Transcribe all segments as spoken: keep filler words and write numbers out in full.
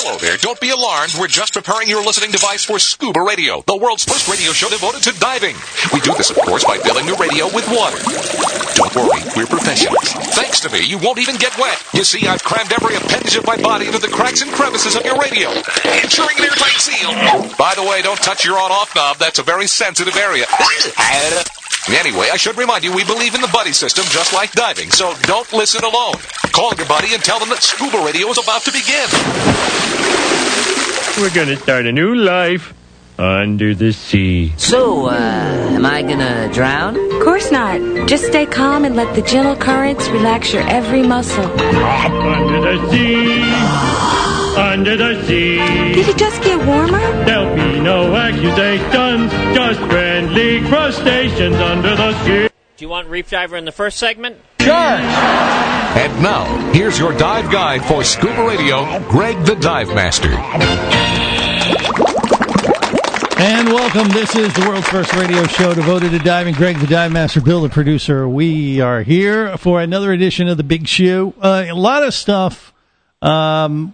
Hello there. Don't be alarmed. We're just preparing your listening device for Scuba Radio, the world's first radio show devoted to diving. We do this, of course, by filling your radio with water. Don't worry, we're professionals. Thanks to me, you won't even get wet. You see, I've crammed every appendage of my body into the cracks and crevices of your radio, ensuring an airtight seal. By the way, don't touch your on-off knob. That's a very sensitive area. Anyway, I should remind you, we believe in the buddy system just like diving, so don't listen alone. Call your buddy and tell them that Scuba Radio is about to begin. We're gonna start a new life under the sea. So, uh, am I gonna drown? Of course not. Just stay calm and let the gentle currents relax your every muscle. Under the sea, under the sea. Did it just get warmer? There'll be no accusations, just friendly crustaceans under the sea. Do you want Reef Diver in the first segment? Sure! And now, here's your dive guide for Scuba Radio, Greg the Dive Master. And welcome. This is the world's first radio show devoted to diving. Greg the Dive Master, Bill the producer. We are here for another edition of The Big Shoe. Uh, a lot of stuff um,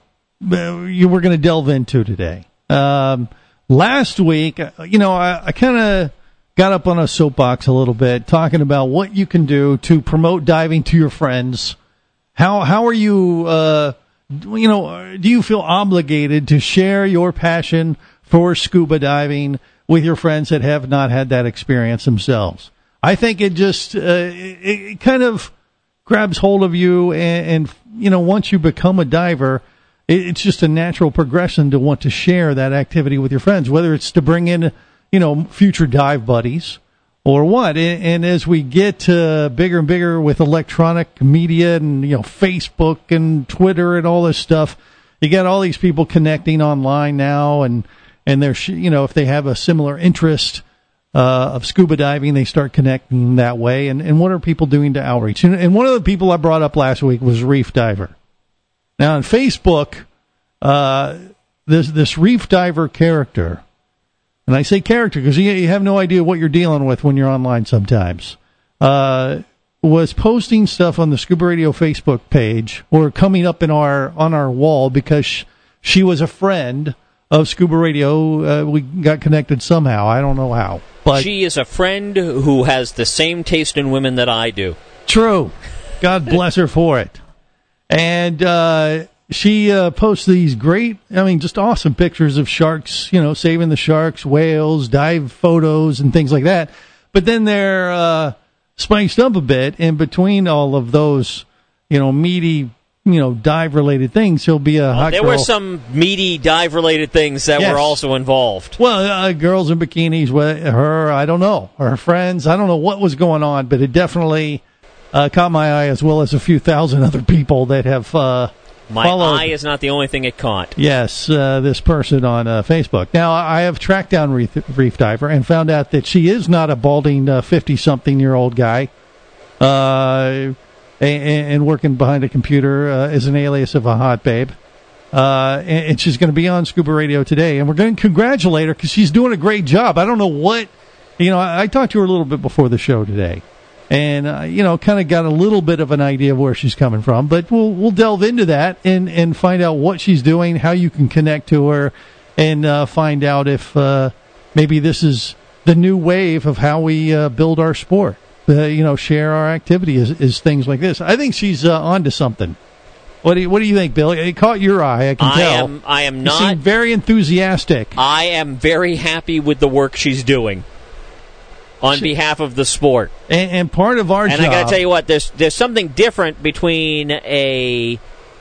you we're going to delve into today. Um, last week, you know, I, I kind of got up on a soapbox a little bit, talking about what you can do to promote diving to your friends. How how are you, uh, you know, do you feel obligated to share your passion for scuba diving with your friends that have not had that experience themselves? I think it just, uh, it, it kind of grabs hold of you, and, and, you know, once you become a diver, it, it's just a natural progression to want to share that activity with your friends, whether it's to bring in, you know, future dive buddies or what. And, and as we get uh, bigger and bigger with electronic media and, you know, Facebook and Twitter and all this stuff, you got all these people connecting online now, and and they're, you know, if they have a similar interest uh, of scuba diving, they start connecting that way. And, and what are people doing to outreach? And, and one of the people I brought up last week was Reef Diver. Now on Facebook, uh, this this Reef Diver character. And I say character because you, you have no idea what you're dealing with when you're online sometimes. Uh, was posting stuff on the Scuba Radio Facebook page, or coming up in our on our wall, because sh- she was a friend of Scuba Radio. Uh, we got connected somehow. I don't know how. But she is a friend who has the same taste in women that I do. True. God bless her for it. And uh She uh, posts these great, I mean, just awesome pictures of sharks, you know, saving the sharks, whales, dive photos, and things like that. But then they're uh, spiced up a bit in between all of those, you know, meaty, you know, dive-related things. He'll be a hot There girl. were some meaty dive-related things that Yes. were also involved. Well, uh, girls in bikinis with her, I don't know, her friends. I don't know what was going on, but it definitely uh, caught my eye, as well as a few thousand other people that have uh My followed. eye is not the only thing it caught. Yes, uh, this person on uh, Facebook. Now, I have tracked down Reef, Reef Diver and found out that she is not a balding uh, fifty-something-year-old guy, uh, and, and working behind a computer uh, is an alias of a hot babe. Uh, and, and she's going to be on Scuba Radio today, and we're going to congratulate her because she's doing a great job. I don't know what, you know, I, I talked to her a little bit before the show today. And, uh, you know, kind of got a little bit of an idea of where she's coming from. But we'll we'll delve into that and, and find out what she's doing, how you can connect to her, and uh, find out if uh, maybe this is the new wave of how we uh, build our sport. Uh, you know, share our activity is, is things like this. I think she's uh, onto something. What do you, what do you think, Bill? It caught your eye, I can I tell. Am, I am You not... seem very enthusiastic. I am very happy with the work she's doing on behalf of the sport. And, and part of our and job... And I got to tell you what, there's there's something different between a,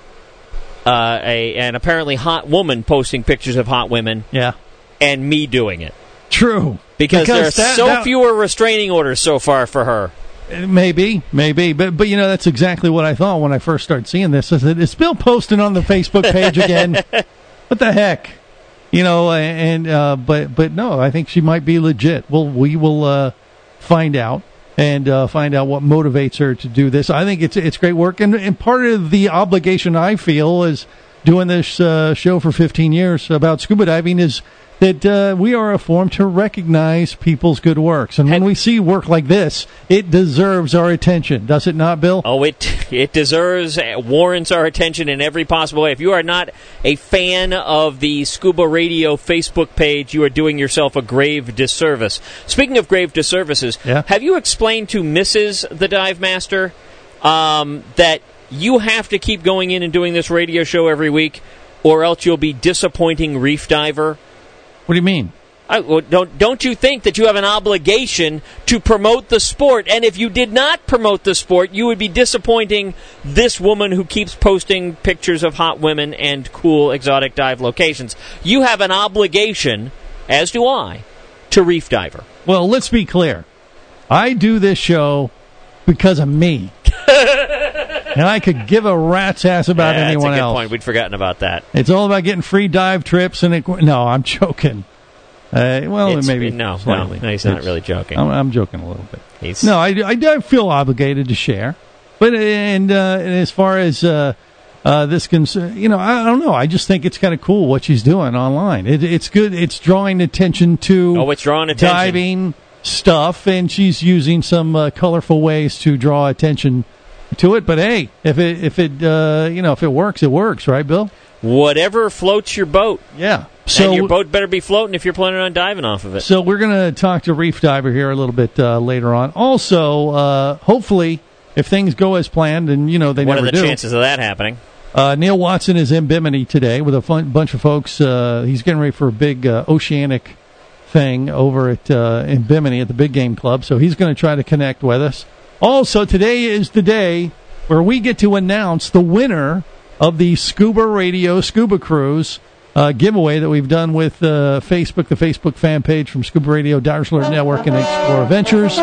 uh, a an apparently hot woman posting pictures of hot women yeah. and me doing it. True. Because, because there are that, so that, fewer restraining orders so far for her. Maybe, maybe. But, but you know, that's exactly what I thought when I first started seeing this. I said, is Bill posting on the Facebook page again? What the heck? You know, and uh, but but no, I think she might be legit. Well, we will uh, find out and uh, find out what motivates her to do this. I think it's it's great work, and, and part of the obligation I feel is doing this uh, show for fifteen years about scuba diving is that uh, we are a forum to recognize people's good works. And when we see work like this, it deserves our attention. Does it not, Bill? Oh, it it deserves, warrants our attention in every possible way. If you are not a fan of the Scuba Radio Facebook page, you are doing yourself a grave disservice. Speaking of grave disservices, yeah. have you explained to Missus the Dive Master um, that you have to keep going in and doing this radio show every week, or else you'll be disappointing Reef Diver? What do you mean? I, well, don't don't you think that you have an obligation to promote the sport? And if you did not promote the sport, you would be disappointing this woman who keeps posting pictures of hot women and cool exotic dive locations. You have an obligation, as do I, to Reef Diver. Well, let's be clear. I do this show because of me. And I could give a rat's ass about yeah, anyone that's a good else. point. We'd forgotten about that. It's all about getting free dive trips. and it, No, I'm joking. Uh, well, it's, maybe no, slightly. no, he's not It's, really joking. I'm, I'm joking a little bit. He's, no, I, I, I feel obligated to share. But and, uh, and as far as uh, uh, this concern, you know, I, I don't know. I just think it's kind of cool what she's doing online. It, it's good. It's drawing attention to oh, it's drawing attention. diving stuff, and she's using some uh, colorful ways to draw attention to it. But hey, if it if it uh, you know if it works, it works, right, Bill? Whatever floats your boat. Yeah. So and your boat better be floating if you're planning on diving off of it. So we're going to talk to Reef Diver here a little bit uh, later on. Also, uh, hopefully, if things go as planned, and you know they what never are the do. chances of that happening? Uh, Neil Watson is in Bimini today with a fun, bunch of folks. Uh, he's getting ready for a big uh, oceanic thing over at uh, in Bimini at the Big Game Club. So he's going to try to connect with us. Also, today is the day where we get to announce the winner of the Scuba Radio Scuba Cruise uh, giveaway that we've done with uh, Facebook, the Facebook fan page from Scuba Radio, Divers Alert Network, and Explorer Ventures.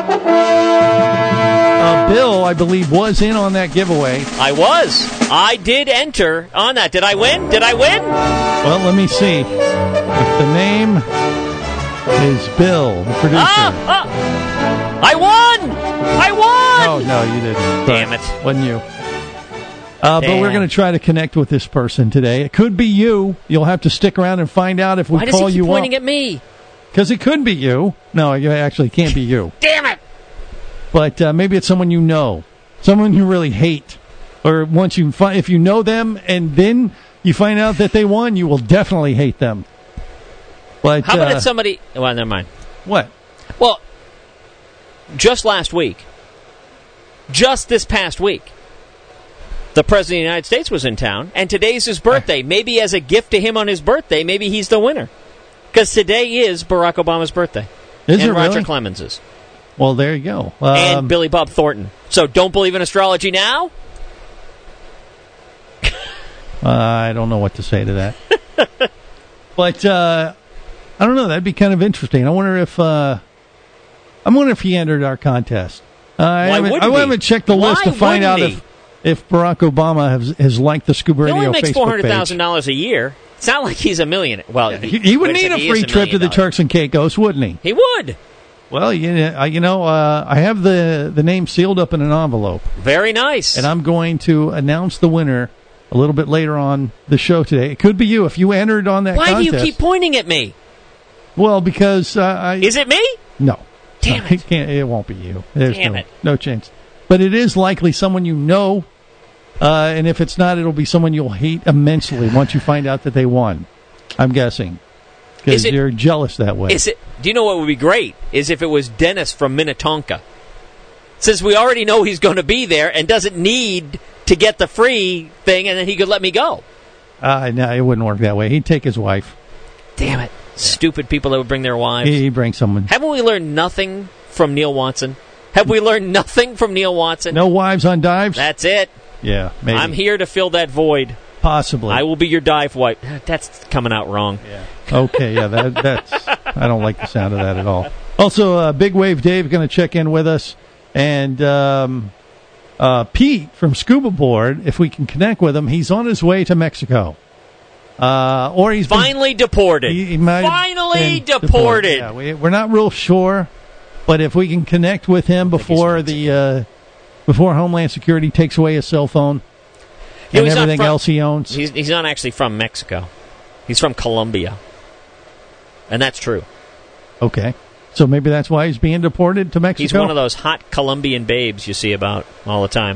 Uh, Bill, I believe, was in on that giveaway. I was. I did enter on that. Did I win? Did I win? Well, let me see. If the name is Bill, the producer. Ah, ah, I won! I won! Oh, no, you didn't. Damn But it. Wasn't you. Uh, but we're going to try to connect with this person today. It could be you. You'll have to stick around and find out if we Why call does he you keep pointing up. at me? Because it could be you. No, it actually can't be you. Damn it! But uh, maybe it's someone you know, someone you really hate, or once you find, if you know them and then you find out that they won, you will definitely hate them. But how about uh, if somebody? Well, never mind. What? Well, just last week, just this past week, the President of the United States was in town, and today's his birthday. Maybe as a gift to him on his birthday, maybe he's the winner. Because today is Barack Obama's birthday. Is and it Roger really? Clemens's. Well, there you go. Um, And Billy Bob Thornton. So don't believe in astrology now? uh, I don't know what to say to that. But uh, I don't know. That'd be kind of interesting. I wonder if uh, I wonder if he entered our contest. Uh, I Why haven't, wouldn't I he? haven't checked the Why list to find out wouldn't if if Barack Obama has, has liked the Scuba He Radio only makes Facebook four hundred page. thousand dollars a year. It's not like he's a millionaire. Well, He, he would wait need second, a he free is trip to the million Turks and Caicos, wouldn't he? He would. Well, you know, you know uh, I have the, the name sealed up in an envelope, Very nice. and I'm going to announce the winner a little bit later on the show today. It could be you if you entered on that Why contest. do you keep pointing at me? Well, because uh, I Is it me? no, Damn no, it. can't, it won't be you. There's Damn no, it. no chance. But it is likely someone you know, uh, and if it's not, it'll be someone you'll hate immensely once you find out that they won. I'm guessing because Is it- you're jealous that way. Is it? Do you know what would be great? Is if it was Dennis from Minnetonka. Since we already know he's going to be there and doesn't need to get the free thing, and then he could let me go. Uh, no, it wouldn't work that way. He'd take his wife. Damn it. Stupid people that would bring their wives. He- He'd bring someone. Haven't we learned nothing from Neil Watson? Have we learned nothing from Neil Watson? No wives on dives? That's it. Yeah, maybe. I'm here to fill that void. Possibly. I will be your dive wife. That's coming out wrong. Yeah. Okay, yeah, that, that's. I don't like the sound of that at all. Also, uh, Big Wave Dave going to check in with us, and um, uh, Pete from Scuba Board. If we can connect with him, he's on his way to Mexico, uh, or he's been- Finally deported. he, he might have Finally been deported. Yeah, we, we're not real sure, but if we can connect with him before the uh, before Homeland Security takes away his cell phone Yeah, and he's not everything from- else he owns. He's, he's not actually from Mexico. He's from Colombia. and that's true. Okay. So maybe that's why he's being deported to Mexico? He's one of those hot Colombian babes you see about all the time.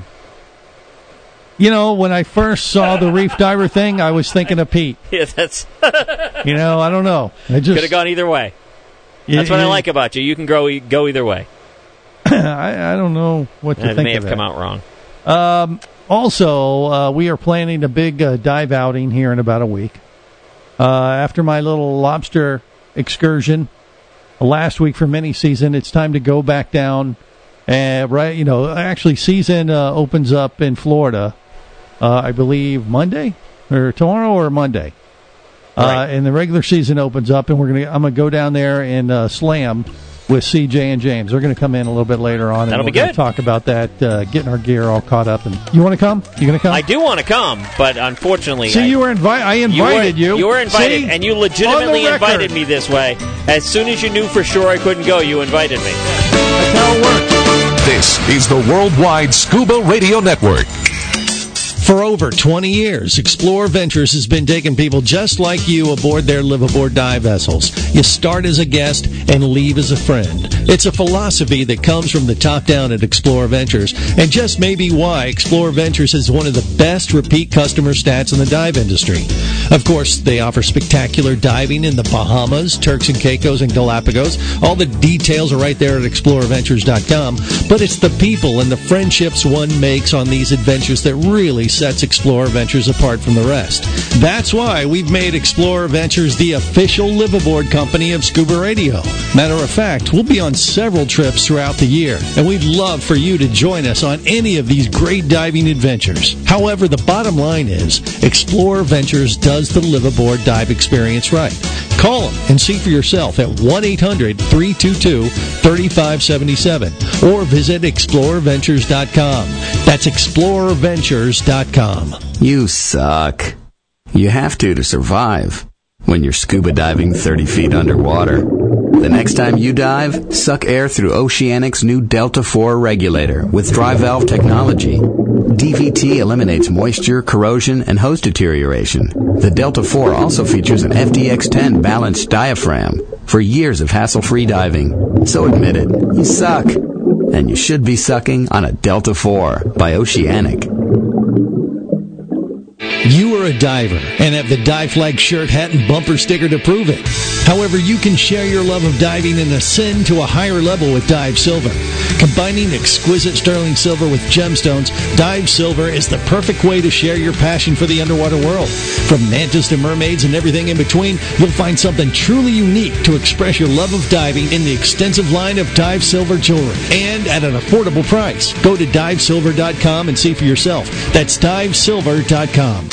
You know, when I first saw the reef diver thing, I was thinking of Pete. Yeah, that's... you know, I don't know. I just could have gone either way. That's yeah, what yeah. I like about you. You can go, go either way. I, I don't know what to and think it may of have come that. out wrong. Um, also, uh, we are planning a big uh, dive outing here in about a week. Uh, after my little lobster excursion last week for mini season, it's time to go back down. And right, you know, actually, season uh, opens up in Florida. Uh, I believe Monday or tomorrow or Monday, right. uh, and the regular season opens up, and we're gonna. I'm gonna go down there and uh, slam with C J and James. They're gonna come in a little bit later on, and That'll we're be gonna good. talk about that, uh, getting our gear all caught up. And you want to come? You gonna come? I do want to come, but unfortunately, See, I, you were invited. I invited you. Were, you. you were invited, See? and you On legitimately the record. invited me this way. As soon as you knew for sure I couldn't go, you invited me. That's how it works. This is the Worldwide Scuba Radio Network. For over twenty years, Explorer Ventures has been taking people just like you aboard their live-aboard dive vessels. You start as a guest and leave as a friend. It's a philosophy that comes from the top down at Explorer Ventures, and just may be why Explorer Ventures is one of the best repeat customer stats in the dive industry. Of course, they offer spectacular diving in the Bahamas, Turks and Caicos, and Galapagos. All the details are right there at explorer ventures dot com, but it's the people and the friendships one makes on these adventures that really sets Explorer Ventures apart from the rest. That's why we've made Explorer Ventures the official live-aboard company of Scuba Radio. Matter of fact, we'll be on several trips throughout the year, and we'd love for you to join us on any of these great diving adventures. However, the bottom line is, Explorer Ventures does the live-aboard dive experience right. Call them and see for yourself at one eight hundred three two two three five seven seven or visit explorer ventures dot com. That's explorer ventures dot com. You suck. You have to to survive when you're scuba diving thirty feet underwater. The next time you dive, suck air through Oceanic's new Delta four regulator with dry valve technology. D V T eliminates moisture, corrosion, and hose deterioration. The Delta four also features an F D X ten balanced diaphragm for years of hassle-free diving. So admit it, you suck. And you should be sucking on a Delta four by Oceanic. You are a diver and have the Dive Flag shirt, hat, and bumper sticker to prove it. However, you can share your love of diving and ascend to a higher level with Dive Silver. Combining exquisite sterling silver with gemstones, Dive Silver is the perfect way to share your passion for the underwater world. From mantis to mermaids and everything in between, you'll find something truly unique to express your love of diving in the extensive line of Dive Silver jewelry, and at an affordable price. Go to dive silver dot com and see for yourself. That's dive silver dot com.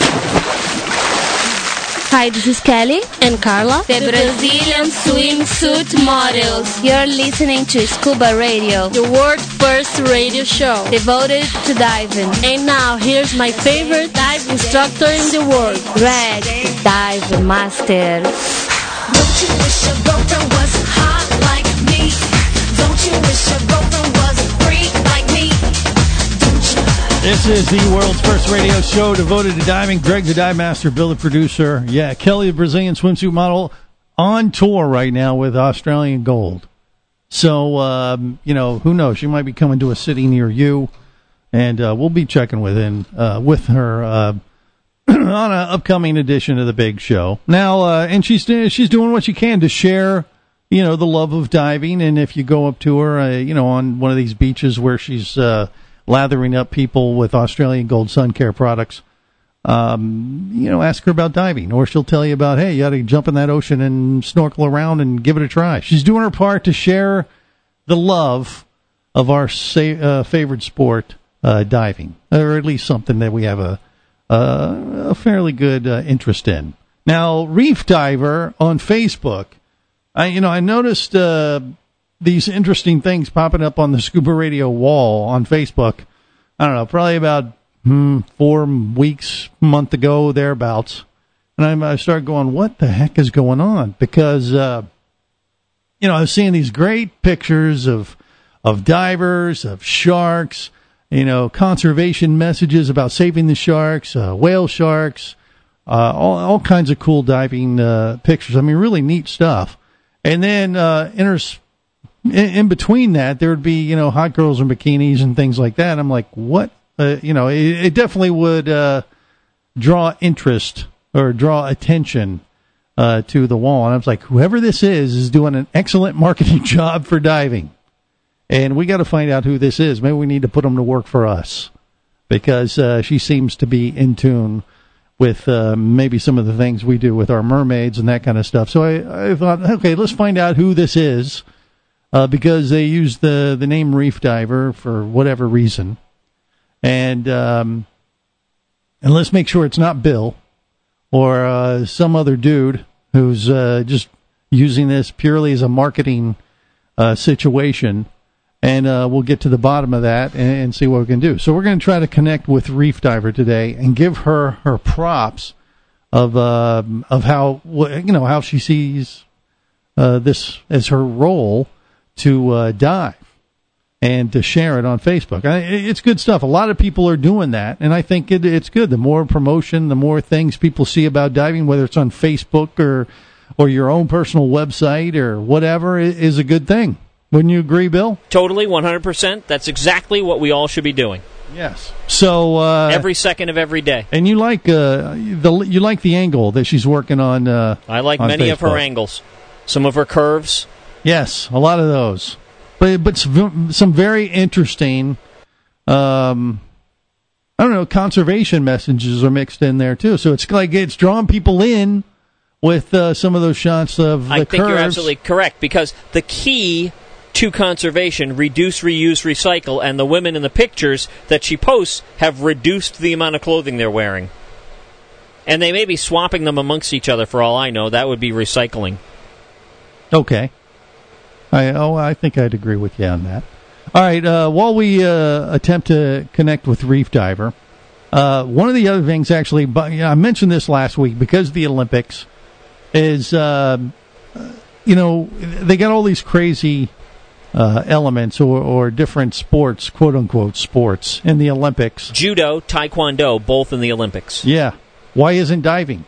Hi, this is Kelly and Carla, the Brazilian swimsuit models. You're listening to Scuba Radio, the world's first radio show devoted to diving. And now, here's my favorite dive instructor in the world, Greg, the Dive Master. Don't you wish your girlfriend was hot like me? Don't you wish your girlfriend was a freak like me? This is the world's first radio show devoted to diving. Greg, the dive master, Bill, the producer. Yeah, Kelly, the Brazilian swimsuit model, on tour right now with Australian Gold. So, um, you know, who knows? She might be coming to a city near you, and uh, we'll be checking with, in, uh, with her uh, on an upcoming edition of the Big Show. Now, uh, and she's she's doing what she can to share, you know, the love of diving. And if you go up to her, uh, you know, on one of these beaches where she's uh, lathering up people with Australian Gold sun care products, um, you know, ask her about diving, or she'll tell you about, hey, you got to jump in that ocean and snorkel around and give it a try. She's doing her part to share the love of our sa- uh, favorite sport, uh, diving, or at least something that we have a, uh, a fairly good uh, interest in. Now, Reef Diver on Facebook, I, you know, I noticed uh, these interesting things popping up on the Scuba Radio wall on Facebook. I don't know, probably about hmm, four weeks, month ago, thereabouts. And I, I started going, what the heck is going on? Because, uh, you know, I was seeing these great pictures of of divers, of sharks, you know, conservation messages about saving the sharks, uh, whale sharks, uh, all, all kinds of cool diving uh, pictures. I mean, really neat stuff. And then uh, inters- in, in between that, there would be, you know, hot girls in bikinis and things like that. I'm like, what? Uh, you know, it, it definitely would uh, draw interest or draw attention uh, to the wall. And I was like, whoever this is is doing an excellent marketing job for diving. And we got to find out who this is. Maybe we need to put them to work for us because uh, she seems to be in tune with uh, maybe some of the things we do with our mermaids and that kind of stuff. So I, I thought, okay, let's find out who this is uh, because they use the, the name Reef Diver for whatever reason. And um, and let's make sure it's not Bill or uh, some other dude who's uh, just using this purely as a marketing uh, situation. And uh, we'll get to the bottom of that and, and see what we can do. So we're going to try to connect with Reef Diver today and give her her props of uh, of how you know how she sees uh, this as her role to uh, dive and to share it on Facebook. I, it's good stuff. A lot of people are doing that, and I think it, it's good. The more promotion, the more things people see about diving, whether it's on Facebook or or your own personal website or whatever, is a good thing. Wouldn't you agree, Bill? Totally, one hundred percent. That's exactly what we all should be doing. Yes. So uh, every second of every day. And you like uh, the you like the angle that she's working on. Uh, I like on many Facebook. of her angles. Some of her curves. Yes, a lot of those. But but some, some very interesting. Um, I don't know. Conservation messages are mixed in there too. So it's like it's drawing people in with uh, some of those shots of the I think curves. you're absolutely correct because the key to conservation, reduce, reuse, recycle, and the women in the pictures that she posts have reduced the amount of clothing they're wearing. And they may be swapping them amongst each other for all I know. That would be recycling. Okay. I oh, I think I'd agree with you on that. All right, uh, while we uh, attempt to connect with Reef Diver, uh, one of the other things, actually, but, you know, I mentioned this last week because of the Olympics, is, uh, you know, they got all these crazy Uh, elements or, or different sports, quote-unquote sports, in the Olympics. Judo, Taekwondo, both in the Olympics. Yeah. Why isn't diving?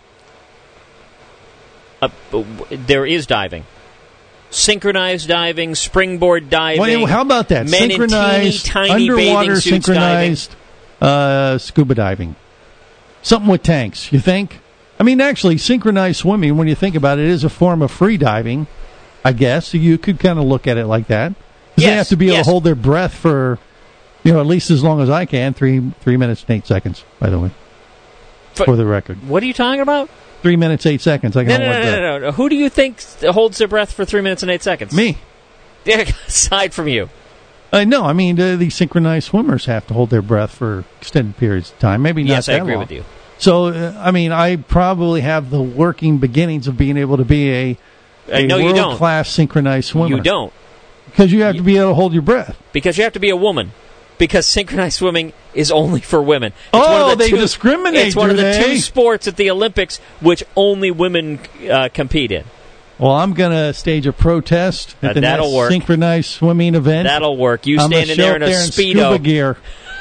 Uh, there is diving. Synchronized diving, springboard diving. Well, how about that? Men Synchronized, in teeny, tiny underwater bathing suits synchronized uh, scuba diving. Something with tanks, you think? I mean, actually, synchronized swimming, when you think about it, is a form of free diving. I guess you could kind of look at it like that. Yes, they have to be able yes. to hold their breath for, you know, at least as long as I can. Three three minutes and eight seconds, by the way, for, for the record. What are you talking about? Three minutes eight seconds. I can no, no, hold no, that. no, no, no. Who do you think holds their breath for three minutes and eight seconds? Me. Yeah, aside from you. Uh, no, I mean uh, these synchronized swimmers have to hold their breath for extended periods of time. Maybe not yes, that I agree long. with you. So, uh, I mean, I probably have the working beginnings of being able to be a. Uh, a no, you don't. world-class synchronized swimmer. You don't. Because you have to be able to hold your breath. Because you have to be a woman. Because synchronized swimming is only for women. It's oh, one of the they two, discriminate, It's one do of the they? two sports at the Olympics which only women uh, compete in. Well, I'm going to stage a protest at Uh, the that'll next work. synchronized swimming event. That'll work. You I'm standing gonna there in a show up Speedo. scuba gear.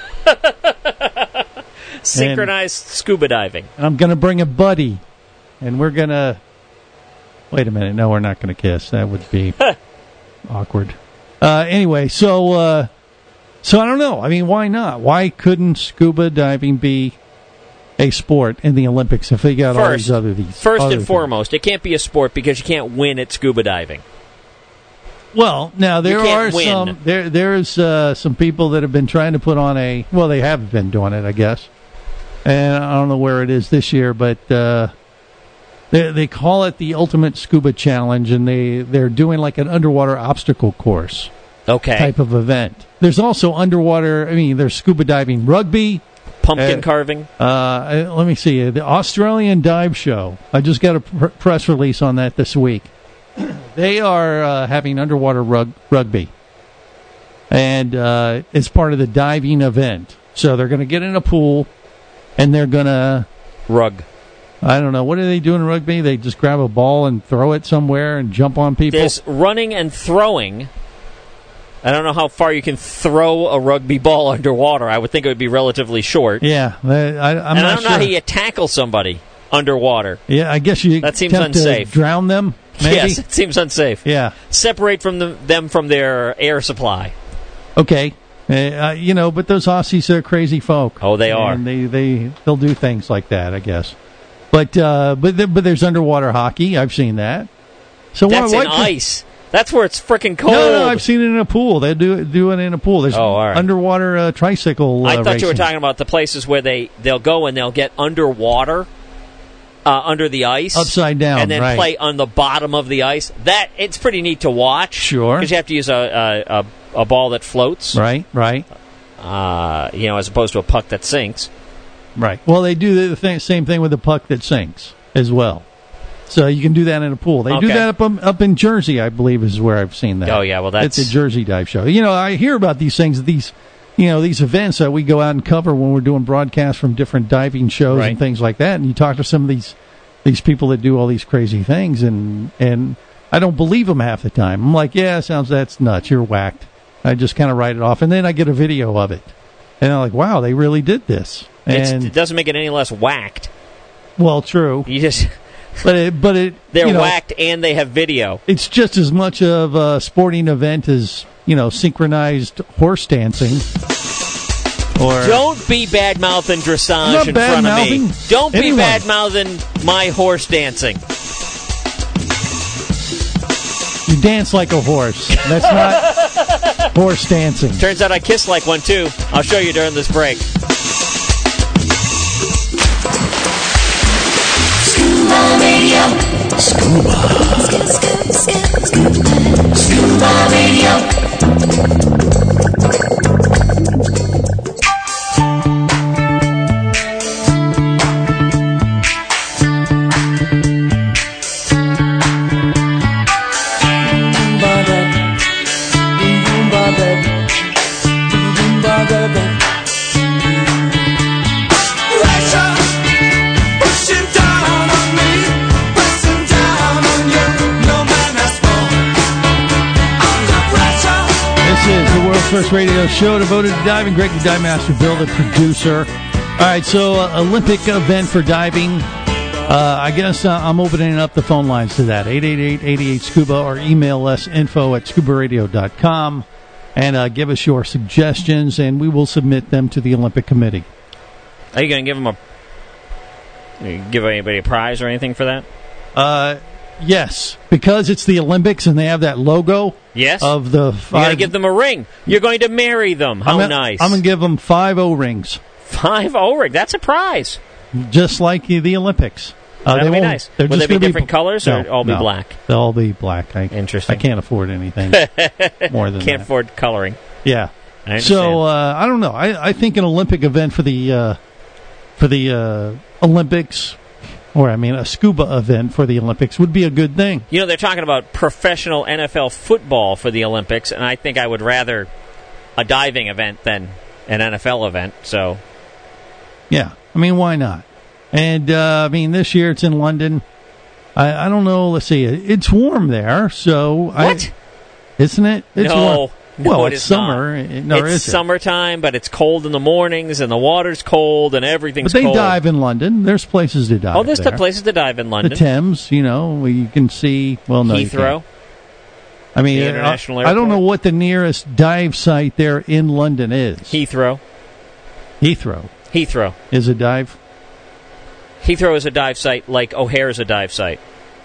Synchronized and, scuba diving. And I'm going to bring a buddy, and we're going to... Wait a minute. No, we're not going to kiss. That would be awkward. Uh, anyway, so uh, so I don't know. I mean, why not? Why couldn't scuba diving be a sport in the Olympics if they got First, all these other these? First other and things? foremost, it can't be a sport because you can't win at scuba diving. Well, now there You can't are win. some there there's uh, some people that have been trying to put on a well, they have been doing it, I guess. And I don't know where it is this year, but uh, they they call it the Ultimate Scuba Challenge, and they they're doing like an underwater obstacle course. Okay. Type of event. There's also underwater. I mean, there's scuba diving, rugby, pumpkin uh, carving. Uh, let me see. The Australian Dive Show. I just got a pr- press release on that this week. They are uh, having underwater rug- rugby, and uh, it's part of the diving event. So they're going to get in a pool, and they're going to rug. I don't know. What do they do in rugby? They just grab a ball and throw it somewhere and jump on people? There's running and throwing. I don't know how far you can throw a rugby ball underwater. I would think it would be relatively short. Yeah. I, I, I'm and not I don't sure. know how you tackle somebody underwater. Yeah, I guess you that seems attempt unsafe. to drown them. maybe? Yes, it seems unsafe. Yeah. Separate from the, them from their air supply. Okay. Uh, you know, but those Aussies are crazy folk. Oh, they are. And they, they, they'll do things like that, I guess. But uh, but th- but there's underwater hockey. I've seen that. So That's why, in why ice. That's where it's freaking cold. No, no, I've seen it in a pool. They do do it in a pool. There's Oh, all right. underwater uh, tricycle uh, I thought you were racing. talking about the places where they, they'll go and they'll get underwater, uh, under the ice. Upside down, And then right. play on the bottom of the ice. That It's pretty neat to watch. Sure. Because you have to use a, a, a, a ball that floats. Right, right, Uh, you know, as opposed to a puck that sinks. right. Well, they do the thing, same thing with the puck that sinks as well. So you can do that in a pool. They do Okay. that up um, up in Jersey, I believe, is where I've seen that. Oh, yeah, well, that's- it's a Jersey dive show. You know, I hear about these things, these you know, these events that we go out and cover when we're doing broadcasts from different diving shows Right. and things like that. And you talk to some of these these people that do all these crazy things, and and I don't believe them half the time. I'm like, yeah, sounds that's nuts. You're whacked. I just kind of write it off, and then I get a video of it, and I'm like, wow, they really did this. It's, And it doesn't make it any less whacked. well, true, You just but it but it They're you know, whacked and they have video. it's just as much of a sporting event as, you know, synchronized horse dancing. Or Don't be bad-mouthing dressage Not in front of me. bad-mouthing Don't be anyone. bad-mouthing my horse dancing. you dance like a horse. That's not horse dancing. Turns out I kiss like one, too. I'll show you during this break. Scuba Radio. Scuba. Scuba Radio. This is the world's first radio show devoted to diving. Greg the Dive Master, Bill the producer. All right, so uh, Olympic event for diving. Uh, I guess uh, I'm opening up the phone lines to that. eight eight eight, eight eight, SCUBA or email us info at scuba radio dot com and uh, give us your suggestions, and we will submit them to the Olympic Committee. Are you going to give them a... you give anybody a prize or anything for that? Uh, yes, because it's the Olympics and they have that logo Yes. of the You're going five. to give them a ring. You're going to marry them. How I'm gonna, nice. I'm going to give them five O-rings, Five O-ring. That's a prize. just like the, the Olympics. Uh, That'll they be won't- nice. they're Will just they be gonna different colors or no, all be no. black? They'll all be black. I, Interesting. I can't afford anything more than Can't that. afford coloring. Yeah. I understand. So uh, I don't know. I, I think an Olympic event for the uh, for the uh, Olympics, or I mean a scuba event for the Olympics, would be a good thing. You know, they're talking about professional N F L football for the Olympics, and I think I would rather a diving event than an N F L event. So, Yeah. I mean, why not? And uh, I mean, this year it's in London. I, I don't know. Let's see. It's warm there, so what? I, isn't it? It's no. warm. No, well, it it's is summer. not. It- nor it's is it? summertime, but it's cold in the mornings, and the water's cold, and everything's But they cold. dive in London. There's places to dive. Oh, there's there. the places to dive in London. The Thames, you know, where you can see. Well, no, you Heathrow. can't. I mean, The uh, International I don't know Airport. what the nearest dive site there in London is. Heathrow. Heathrow Heathrow. is a dive. Heathrow is a dive site like O'Hare is a dive site.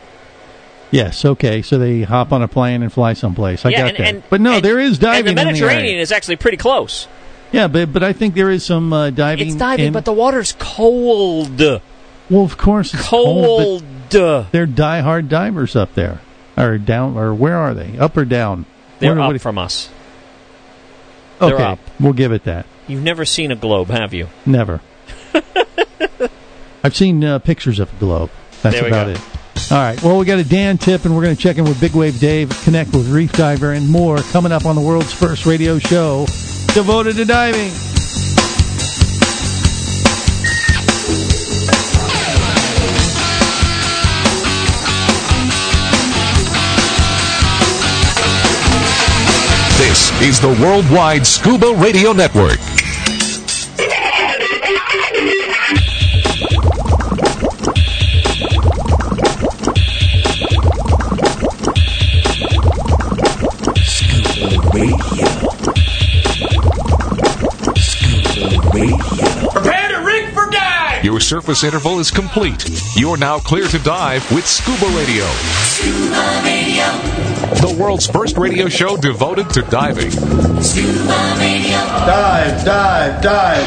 Yes, okay. So they hop on a plane and fly someplace. I yeah, got and, that. and, but no, and- there is diving And the in the Mediterranean area. is actually pretty close. Yeah, but but I think there is some uh, diving. It's diving, in, but the water's cold. well, of course, it's cold. Cold. but they're diehard divers up there, or down, or where are they? Up or down? They're Where- up what- from us. Okay, they're up. we'll give it that. You've never seen a globe, have you? Never. I've seen uh, pictures of the globe. That's There we about go. it. All right. Well, we got a Dan tip, and we're going to check in with Big Wave Dave, connect with Reef Diver, and more coming up on the world's first radio show devoted to diving. This is the Worldwide Scuba Radio Network. Your surface interval is complete. You're now clear to dive with Scuba Radio. Scuba Radio. The world's first radio show devoted to diving. Scuba Radio. Dive, dive, dive.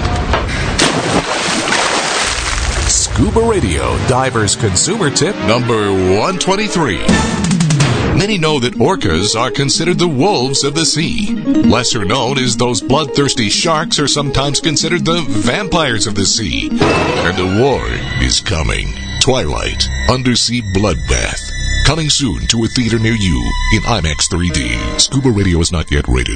Scuba Radio, diver's consumer tip number one twenty-three. Many know that orcas are considered the wolves of the sea. Lesser known is those bloodthirsty sharks are sometimes considered the vampires of the sea. And a war is coming. Twilight, Undersea Bloodbath. Coming soon to a theater near you in IMAX three D. Scuba Radio is not yet rated.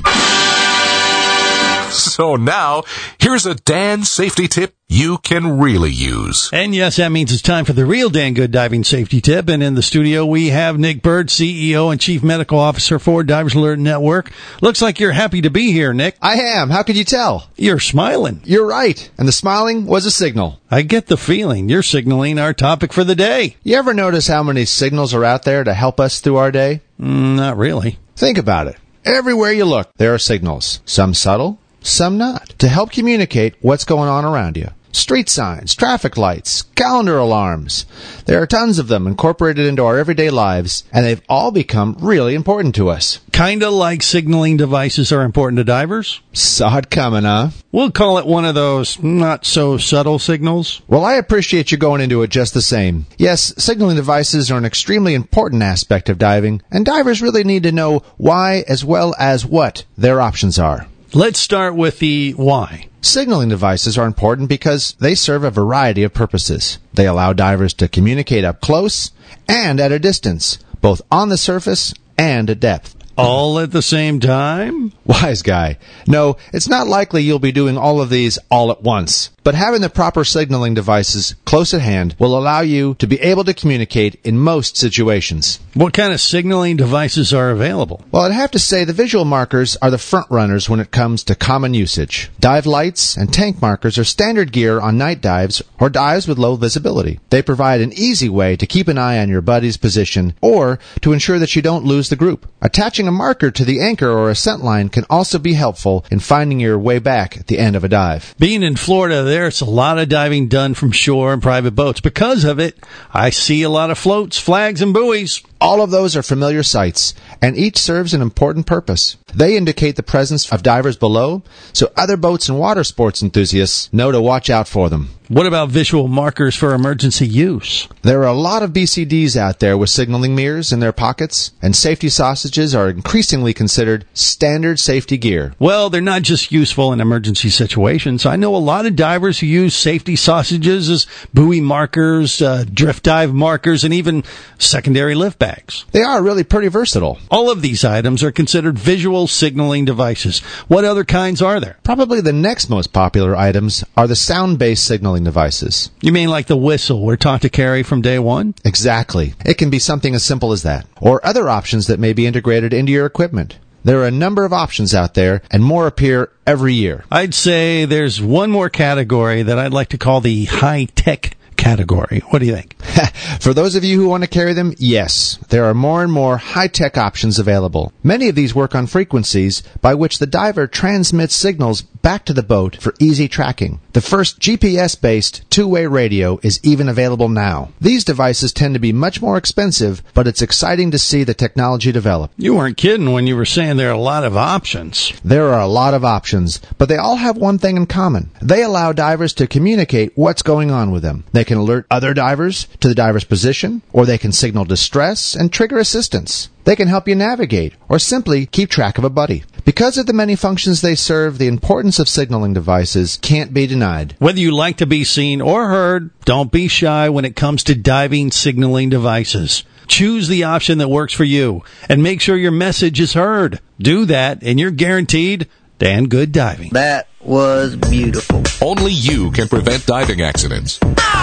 So now, here's a Dan safety tip you can really use. And yes, that means it's time for the real Dan Good diving safety tip. And in the studio, we have Nick Bird, C E O and Chief Medical Officer for Divers Alert Network. Looks like you're happy to be here, Nick. I am. How could you tell? You're smiling. You're right. And the smiling was a signal. I get the feeling you're signaling our topic for the day. You ever notice how many signals are out there to help us through our day? Mm, not really. Think about it. Everywhere you look, there are signals. Some subtle, some not, to help communicate what's going on around you. Street signs, traffic lights, calendar alarms. There are tons of them incorporated into our everyday lives, and they've all become really important to us. Kinda like signaling devices are important to divers? Saw it coming, huh? We'll call it one of those not-so-subtle signals. Well, I appreciate you going into it just the same. Yes, signaling devices are an extremely important aspect of diving, and divers really need to know why as well as what their options are. Let's start with the why. Signaling devices are important because they serve a variety of purposes. They allow divers to communicate up close and at a distance, both on the surface and at depth. All at the same time? Wise guy. No, it's not likely you'll be doing all of these all at once. But having the proper signaling devices close at hand will allow you to be able to communicate in most situations. What kind of signaling devices are available? Well, I'd have to say the visual markers are the front runners when it comes to common usage. Dive lights and tank markers are standard gear on night dives or dives with low visibility. They provide an easy way to keep an eye on your buddy's position or to ensure that you don't lose the group. Attaching a marker to the anchor or a scent line can also be helpful in finding your way back at the end of a dive. Being in Florida, there's a lot of diving done from shore and private boats. Because of it, I see a lot of floats, flags, and buoys. All of those are familiar sights, and each serves an important purpose. They indicate the presence of divers below, so other boats and water sports enthusiasts know to watch out for them. What about visual markers for emergency use? There are a lot of B C Ds out there with signaling mirrors in their pockets, and safety sausages are increasingly considered standard safety gear. Well, they're not just useful in emergency situations. I know a lot of divers who use safety sausages as buoy markers, uh, drift dive markers, and even secondary lift bags. They are really pretty versatile. All of these items are considered visual signaling devices. What other kinds are there? Probably the next most popular items are the sound-based signaling devices. You mean like the whistle we're taught to carry from day one? Exactly. It can be something as simple as that, or other options that may be integrated into your equipment. There are a number of options out there, and more appear every year. I'd say there's one more category that I'd like to call the high-tech category. What do you think? For those of you who want to carry them, yes. There are more and more high-tech options available. Many of these work on frequencies by which the diver transmits signals back to the boat for easy tracking. The first G P S-based two-way radio is even available now. These devices tend to be much more expensive, but it's exciting to see the technology develop. You weren't kidding when you were saying there are a lot of options. There are a lot of options, but they all have one thing in common. They allow divers to communicate what's going on with them. They can alert other divers to the diver's position, or they can signal distress and trigger assistance. They can help you navigate, or simply keep track of a buddy. Because of the many functions they serve, the importance of signaling devices can't be denied. Whether you like to be seen or heard, don't be shy when it comes to diving signaling devices. Choose the option that works for you, and make sure your message is heard. Do that, and you're guaranteed Dan Good diving. That was beautiful. Only you can prevent diving accidents.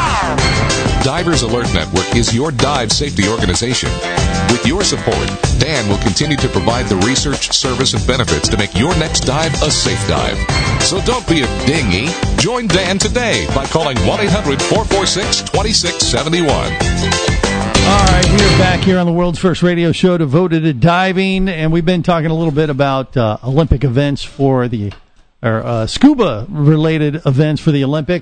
Divers Alert Network is your dive safety organization. With your support, Dan will continue to provide the research, service, and benefits to make your next dive a safe dive. So don't be a dinghy. Join Dan today by calling one eight hundred four four six two six seven one. All right, we're back here on the world's first radio show devoted to diving, and we've been talking a little bit about uh, Olympic events for the, or uh, scuba-related events for the Olympics.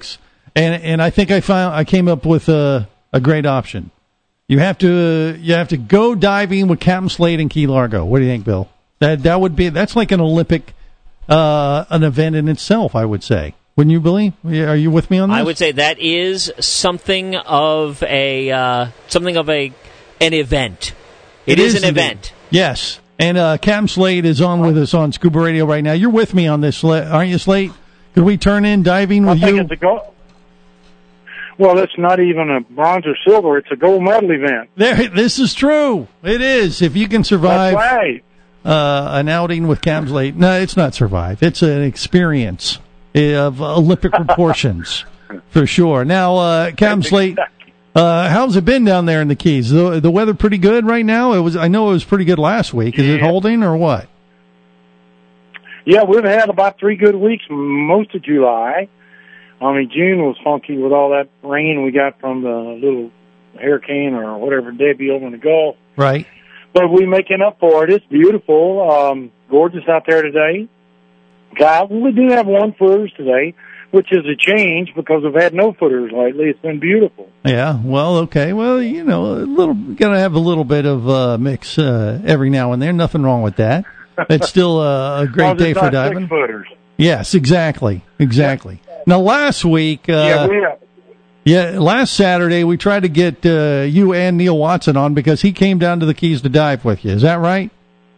and and I think I found I came up with a a great option. You have to you have to go diving with Captain Slade and Key Largo. What do you think, Bill? That that would be that's like an Olympic uh, an event in itself, I would say. Wouldn't you, Billy? Are you with me on this? I would say that is something of a uh, something of a an event. It, it is, is an indeed. event. Yes, and uh, Captain Slade is on with us on Scuba Radio right now. You're with me on this, aren't you, Slade? Could we turn in diving with I think you? It's a gold. Well, it's not even a bronze or silver. It's a gold medal event. There, this is true. It is. If you can survive That's right. uh, an outing with Captain Slade. No, it's not survive. It's an experience of Olympic proportions, for sure. Now, uh, Captain Slade, uh, how's it been down there in the Keys? The, the weather pretty good right now? It was. I know it was pretty good last week. Is yeah. it holding or what? Yeah, we've had about three good weeks most of July. I mean, June was funky with all that rain we got from the little hurricane or whatever, Debbie over in the Gulf. Right. But we're making up for it. It's beautiful. Um, gorgeous out there today. God, we do have one footers today, which is a change because we've had no footers lately. It's been beautiful. Yeah, well, okay. Well, you know, a little, got to have a little bit of uh, mix uh, every now and then. Nothing wrong with that. It's still uh, a great day for diving. Six footers. Yes, exactly. Exactly. Yeah. Now, last week, uh, yeah, we have. yeah, last Saturday, we tried to get uh, you and Neil Watson on because he came down to the Keys to dive with you. Is that right?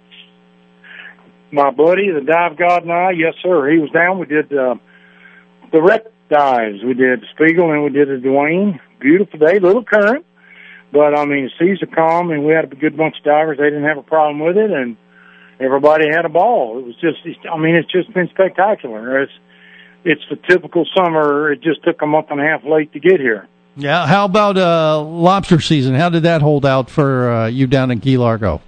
My buddy, the dive god, and I, yes, sir. He was down. We did uh, the wreck dives. We did Spiegel and we did the Dwayne. Beautiful day, little current. But, I mean, the seas are calm, and we had a good bunch of divers. They didn't have a problem with it, and everybody had a ball. It was just, I mean, it's just been spectacular. It's, it's the typical summer. It just took a month and a half late to get here. Yeah. How about uh, lobster season? How did that hold out for uh, you down in Key Largo?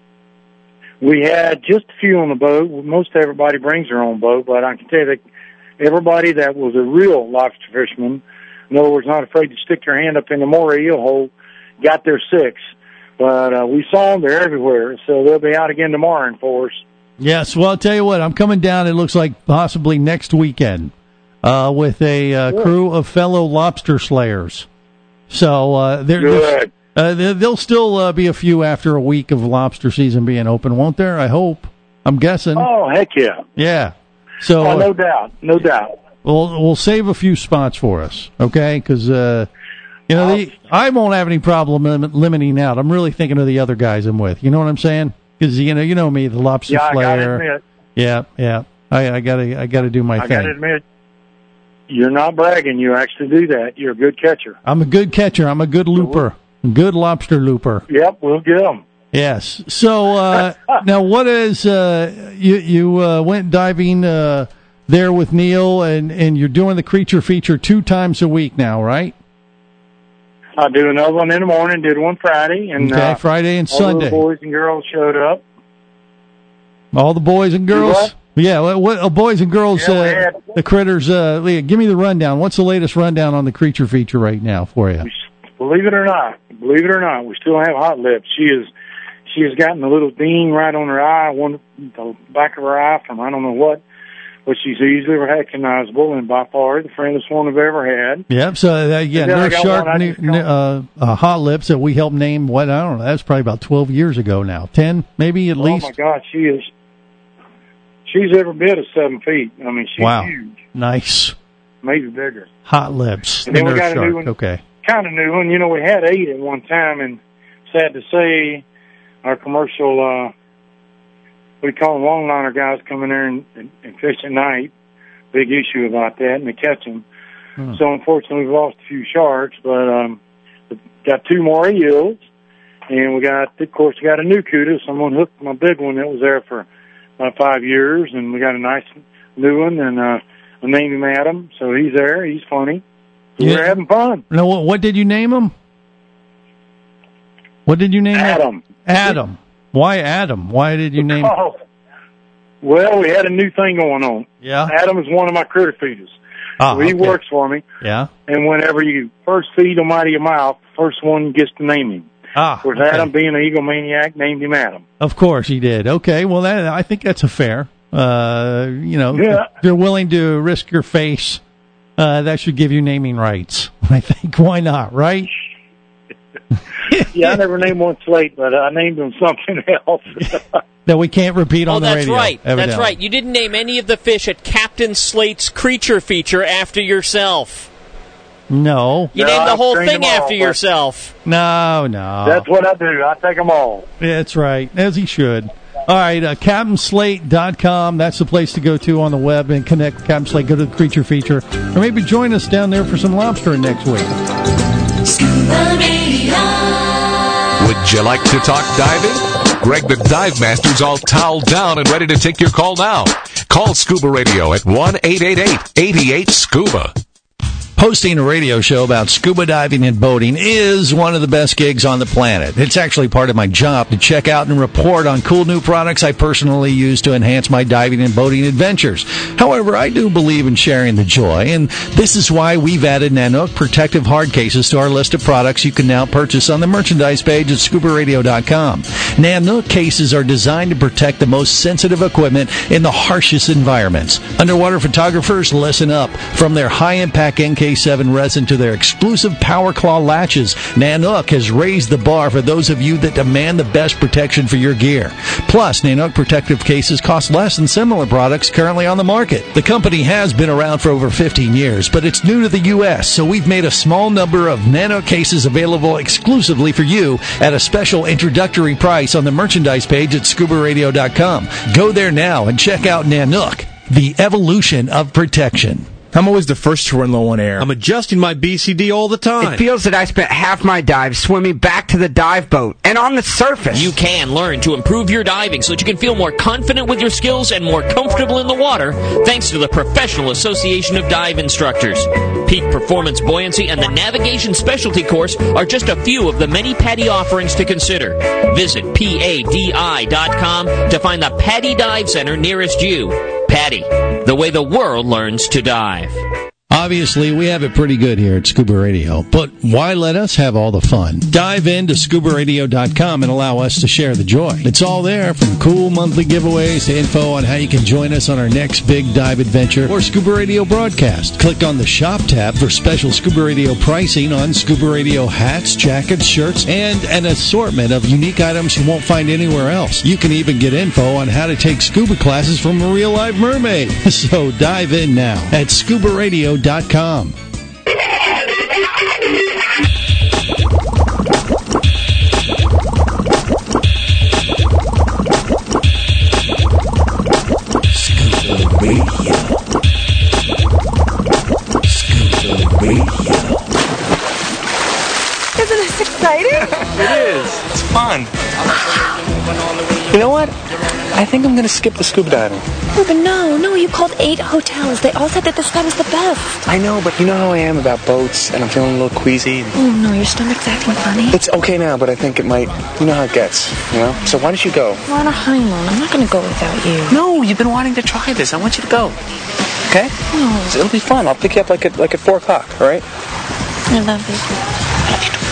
We had just a few on the boat. Most everybody brings their own boat, but I can tell you that everybody that was a real lobster fisherman, in other words, not afraid to stick your hand up in the moray eel hole, got their six. But uh, we saw them. They're everywhere, so they'll be out again tomorrow in force. Yes, well, I'll tell you what, I'm coming down, it looks like possibly next weekend, uh, with a uh, crew of fellow lobster slayers. So uh, they're, Good. Uh, there'll still uh, be a few after a week of lobster season being open, won't there? I hope. I'm guessing. Oh, heck yeah. Yeah. So, oh, no doubt. No doubt. We'll, we'll save a few spots for us, okay? Because, uh, you know, the, I won't have any problem lim- limiting out. I'm really thinking of the other guys I'm with. You know what I'm saying? Because, you know, you know me, the lobster yeah, slayer. I gotta admit. Yeah, yeah. I, I gotta, I gotta do my I thing. I gotta admit, you're not bragging. You actually do that. You're a good catcher. I'm a good catcher. I'm a good looper. Good lobster looper. Yep, we'll get them. Yes. So uh, now, what is uh, you? You uh, went diving uh, there with Neil, and, and you're doing the creature feature two times a week now, right? I do another one in the morning. Did one Friday, and okay, uh, Friday and all Sunday. the boys and girls showed up. All the boys and girls. What? Yeah, what, what uh, boys and girls? Yeah, uh, had, the critters. Uh, Leah, give me the rundown. What's the latest rundown on the creature feature right now for you? Believe it or not, believe it or not, we still have Hot Lips. She is, she has gotten a little ding right on her eye, one the back of her eye from I don't know what, but she's easily recognizable and by far the friendliest one I've ever had. Yep. So uh, yeah, Nurse Shark, one, uh, uh, Hot Lips that we helped name. What I don't know. That's probably about twelve years ago now. Ten, maybe at oh least. Oh my God, she is. She's every bit of seven feet. I mean, she's wow. huge. Nice. Maybe bigger. Hot Lips. And then the we got Nurse a new Shark. one. Okay. Kind of new one. You know, we had eight at one time, and sad to say, our commercial, uh, we call them longliner guys coming there and, and, and fish at night. Big issue about that, and they catch them. Hmm. So unfortunately, we've lost a few sharks, but um, we've got two more eels, and we got, of course, we got a new cuda. Someone hooked my big one that was there for about five years, and we got a nice new one, and uh, I named him Adam, so he's there. He's funny. So yeah. We're having fun. No, what, what did you name him? What did you name Adam. him? Adam. Why Adam? Why did you name oh, Well, we had a new thing going on. Yeah. Adam is one of my critter feeders. Ah, so he okay. works for me. Yeah. And whenever you first feed him out of your mouth, the first one gets to name him. Ah, of course, okay. Adam, being an egomaniac, named him Adam. Of course he did. Okay, well, that, I think that's a fair. Uh, you know, yeah. if you're willing to risk your face Uh, that should give you naming rights. I think. Why not, right? Yeah, I never named one Slate, but I named them something else. That we can't repeat on oh, the that's radio. right. Evidently. That's right. You didn't name any of the fish at Captain Slate's creature feature after yourself. No. You No, named the I've whole trained thing them all, after but- yourself. No, no. That's what I do. I take them all. That's right, as he should. All right, uh, Captain Slate dot com. That's the place to go to on the web and connect with Captain Slate. Go to the creature feature. Or maybe join us down there for some lobster next week. Scuba Radio. Would you like to talk diving? Greg the Dive Master's all toweled down and ready to take your call now. Call Scuba Radio at one eight eight eight, eight eight, SCUBA. Hosting a radio show about scuba diving and boating is one of the best gigs on the planet. It's actually part of my job to check out and report on cool new products I personally use to enhance my diving and boating adventures. However, I do believe in sharing the joy, and this is why we've added Nanook protective hard cases to our list of products you can now purchase on the merchandise page at scuba radio dot com. Nanook cases are designed to protect the most sensitive equipment in the harshest environments. Underwater photographers, listen up. From their high-impact N K seven resin to their exclusive Power Claw latches, Nanook has raised the bar for those of you that demand the best protection for your gear. Plus, Nanook protective cases cost less than similar products currently on the market. The company has been around for over fifteen years, but it's new to the U S, so we've made a small number of Nanook cases available exclusively for you at a special introductory price on the merchandise page at scuba radio dot com. Go there now and check out Nanook, the evolution of protection. I'm always the first to run low on air. I'm adjusting my B C D all the time. It feels that I spent half my dive swimming back to the dive boat and on the surface. You can learn to improve your diving so that you can feel more confident with your skills and more comfortable in the water thanks to the Professional Association of Dive Instructors. Peak Performance Buoyancy and the Navigation Specialty Course are just a few of the many PADI offerings to consider. Visit P A D I dot com to find the PADI Dive Center nearest you. PADI, the way the world learns to dive. Obviously, we have it pretty good here at Scuba Radio, but why let us have all the fun? Dive into scuba radio dot com and allow us to share the joy. It's all there, from cool monthly giveaways to info on how you can join us on our next big dive adventure or Scuba Radio broadcast. Click on the Shop tab for special Scuba Radio pricing on Scuba Radio hats, jackets, shirts, and an assortment of unique items you won't find anywhere else. You can even get info on how to take scuba classes from a real live mermaid. So dive in now at scuba radio dot com. Scuba Radio. Scuba Radio. Isn't this exciting? It is. It's fun. You know what? I think I'm going to skip the scuba diving. Ruben, no, no, you called eight hotels. They all said that this spot was the best. I know, but you know how I am about boats, and I'm feeling a little queasy. Oh, no, your stomach's acting funny. It's okay now, but I think it might, you know how it gets, you know? So why don't you go? We're on a honeymoon. I'm not going to go without you. No, you've been wanting to try this. I want you to go. Okay? No. So it'll be fun. I'll pick you up like at, like at four o'clock, all right? I love you.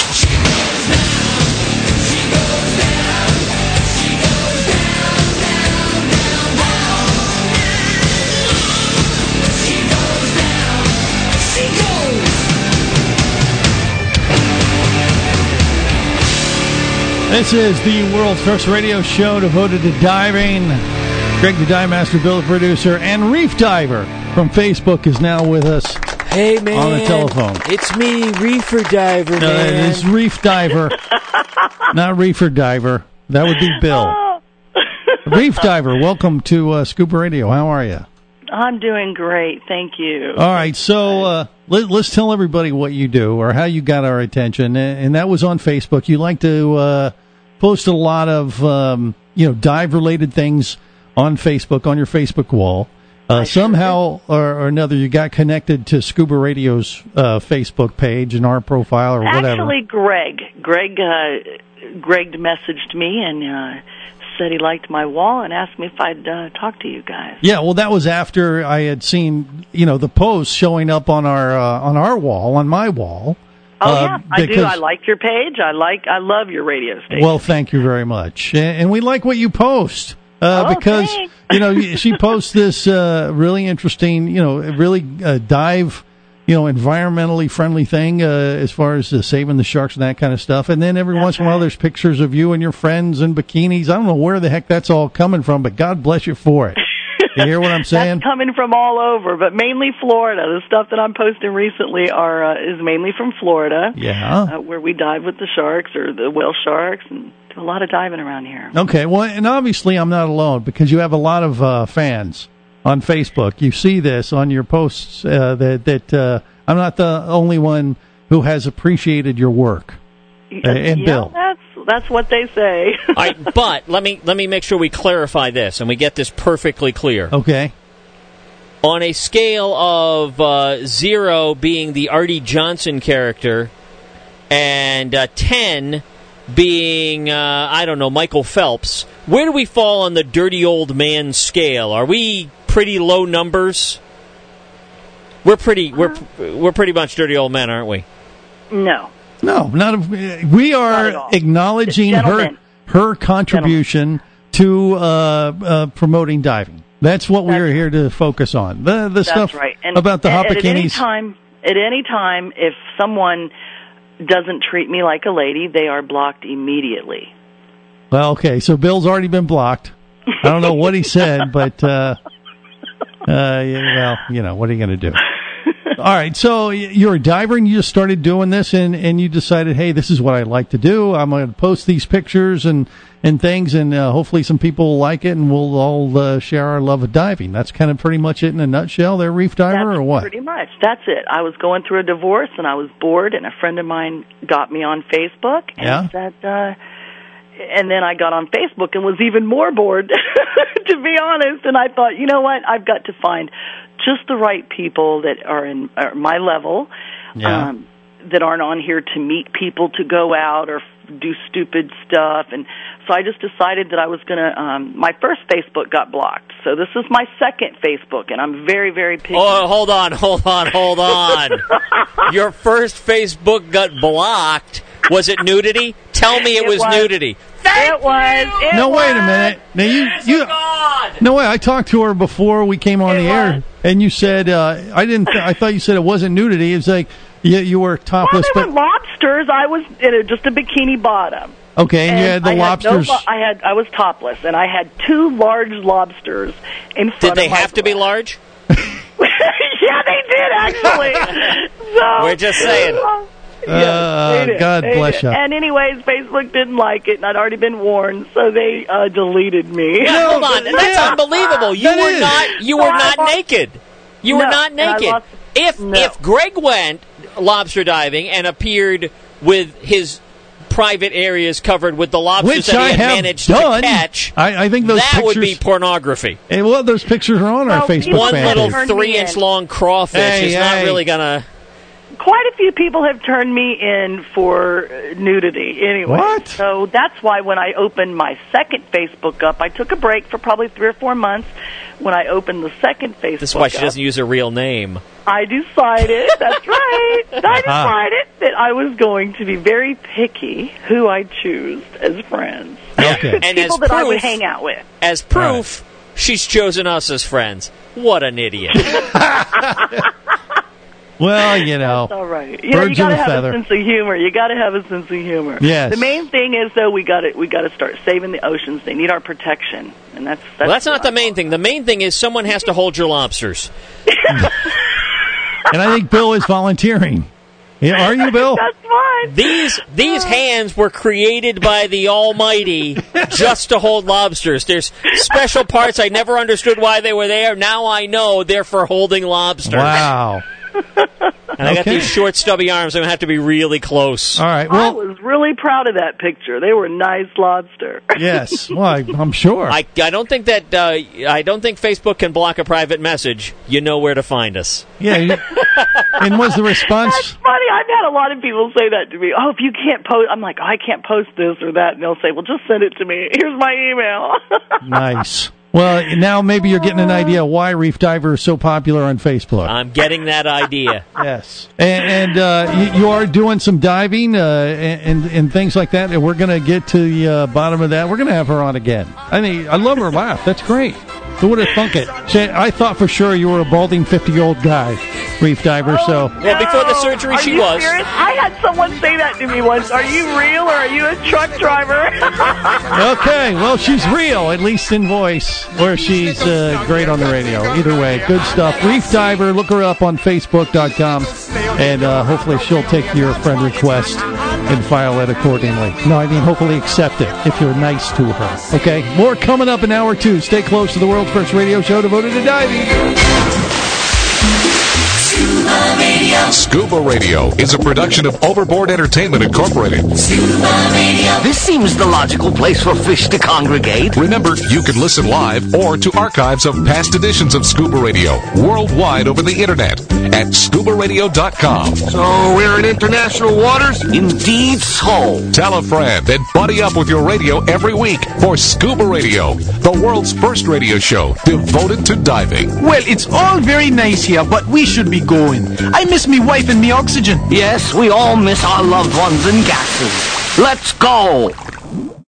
This is the world's first radio show devoted to diving. Greg the Dive Master, Bill the producer, and Reef Diver from Facebook is now with us. Hey, man. On the telephone. It's me, Reefer Diver, No, man. it is Reef Diver, not Reefer Diver. That would be Bill. Reef Diver, welcome to uh, Scuba Radio. How are you? I'm doing great, thank you. All right, so uh, let, let's tell everybody what you do or how you got our attention, and, and that was on Facebook. You like to uh, post a lot of um, you know dive-related things on Facebook, on your Facebook wall. Uh, somehow or, or another, you got connected to Scuba Radio's uh, Facebook page and our profile or whatever. Actually, Greg, Greg, uh, Greg messaged me and uh, said he liked my wall and asked me if I'd uh, talk to you guys. Yeah, well, that was after I had seen, you know, the post showing up on our uh, on our wall, on my wall. Oh uh, yeah, I because, do. I like your page. I like. I love your radio station. Well, thank you very much, and, and we like what you post. uh, Oh, because thanks. you know she posts this uh, really interesting, you know, really uh, dive, you know, environmentally friendly thing uh, as far as uh, saving the sharks and that kind of stuff. And then every That's once in a while, right. there's pictures of you and your friends in bikinis. I don't know where the heck that's all coming from, but God bless you for it. You hear what I'm saying? That's coming from all over, but mainly Florida. The stuff that I'm posting recently are uh, is mainly from Florida. Yeah. Uh, where we dive with the sharks or the whale sharks and do a lot of diving around here. Okay, well, and obviously I'm not alone because you have a lot of uh, fans on Facebook. You see this on your posts uh, that that uh, I'm not the only one who has appreciated your work. Uh, and yeah, Bill. that's that's what they say. All right, but let me let me make sure we clarify this and we get this perfectly clear. Okay. On a scale of uh, zero being the Artie Johnson character and uh, ten being, uh, I don't know, Michael Phelps, where do we fall on the dirty old man scale? Are we pretty low numbers? We're pretty we're we're pretty much dirty old men, aren't we? No. No, not if, we are acknowledging her Gentlemen. her contribution to uh, uh, promoting diving. That's what we're here to focus on. The the That's stuff right. And, about the and, hot and At any bikinis. time, at any time, if someone doesn't treat me like a lady, they are blocked immediately. Well, okay, so Bill's already been blocked. I don't know what he said, but uh, uh, yeah, well, you know, what are you going to do? All right, so y- you're a diver and you just started doing this and, and you decided, hey, this is what I like to do. I'm going to post these pictures and, and things, and uh, hopefully some people will like it, and we'll all uh, share our love of diving. That's kind of pretty much it in a nutshell there, Reef Diver, That's or what? Pretty much. That's it. I was going through a divorce, and I was bored, and a friend of mine got me on Facebook and Yeah? said, uh, and then I got on Facebook and was even more bored, to be honest, and I thought, you know what, I've got to find just the right people that are in are my level, Yeah. um, that aren't on here to meet people, to go out or f- do stupid stuff. And so I just decided that I was going to, um, my first Facebook got blocked. So this is my second Facebook, and I'm very, very picky. Oh, hold on, hold on, hold on. Your first Facebook got blocked. Was it nudity? Tell me it, It was, was. nudity. It was. It No, was. wait a minute. Now you, you. No way. I talked to her before we came on It the air, was. and you said uh, I didn't. Th- I thought you said it wasn't nudity. It was like you, you were Well, topless, there but were lobsters. I was in a, just a bikini bottom. okay. And, you had the I lobsters. Had no, lo- I had. I was topless, and I had two large lobsters in front Did they of my have to be large? Yeah, they did actually. So We're just saying. Uh, they did. God They bless did. you. And anyways, Facebook didn't like it, and I'd already been warned, so they uh, deleted me. Yeah, hold on. That's unbelievable. You That were is. not. You were No, I not lost- naked. You were No, not and I naked. lost- If No. if Greg went lobster diving and appeared with his private areas covered with the lobsters Which that I he had have managed done. to catch, I, I think those that pictures. would be pornography. Hey, well, those pictures are on our Well, Facebook One fan little page. Turned me three-inch in. long crawfish Hey, is not hey. really gonna. Quite a few people have turned me in for uh, nudity anyway. What? So that's why when I opened my second Facebook up, I took a break for probably three or four months. When I opened the second Facebook This is why she up, doesn't use her real name. I decided, that's right, I decided that I was going to be very picky who I choose as friends. Okay. And as People that I would proof- hang out with. As proof, she's chosen us as friends. What an idiot! Well, you know. All right. You know, you Birds got of to a have feather. a sense of humor. You got to have a sense of humor. Yes. The main thing is though we got to we got to start saving the oceans. They need our protection, and that's that's, Well, that's not what the I'm main thing. The main thing is someone has to hold your lobsters. And I think Bill is volunteering. Yeah, are you, Bill? That's fine. These these hands were created by the Almighty just to hold lobsters. There's special parts I never understood why they were there. Now I know they're for holding lobsters. Wow. And I got Okay. these short, stubby arms. I'm going to have to be really close. All right. I Well, was really proud of that picture. They were nice lobster. yes. Well, I, I'm sure. I, I don't think that uh, I don't think Facebook can block a private message. You know where to find us. Yeah. you- And was the response? That's funny. I've had a lot of people say that to me. Oh, if you can't post, I'm like, oh, I can't post this or that, and they'll say, well, just send it to me. Here's my email. Nice. Well, now maybe you're getting an idea why Reef Diver is so popular on Facebook. I'm getting that idea. Yes. And, and uh, you, you are doing some diving uh, and, and things like that, and we're going to get to the uh, bottom of that. We're going to have her on again. I mean, I love her laugh. That's great. Who would have thunk it? See, I thought for sure you were a balding fifty-year-old guy, Reef Diver, so... Well, before the surgery, Are she you was. Serious? I had someone say that to me once. Are you real or are you a truck driver? Okay, well, she's real, at least in voice, or she's uh, great on the radio. Either way, good stuff. Reef Diver, look her up on Facebook dot com, and uh, hopefully she'll take your friend request and file it accordingly. No, I mean, hopefully accept it if you're nice to her. Okay, more coming up in hour two. Stay close to the world's first radio show devoted to diving. Scuba Radio. Scuba Radio is a production of Overboard Entertainment Incorporated. Scuba Radio. This seems the logical place for fish to congregate. Remember, you can listen live or to archives of past editions of Scuba Radio worldwide over the internet at scuba radio dot com. So we're in international waters? Indeed so. Tell a friend and buddy up with your radio every week for Scuba Radio, the world's first radio show devoted to diving. Well, it's all very nice here, but we should be going. I miss me wife and me oxygen. Yes, we all miss our loved ones and gases. Let's go.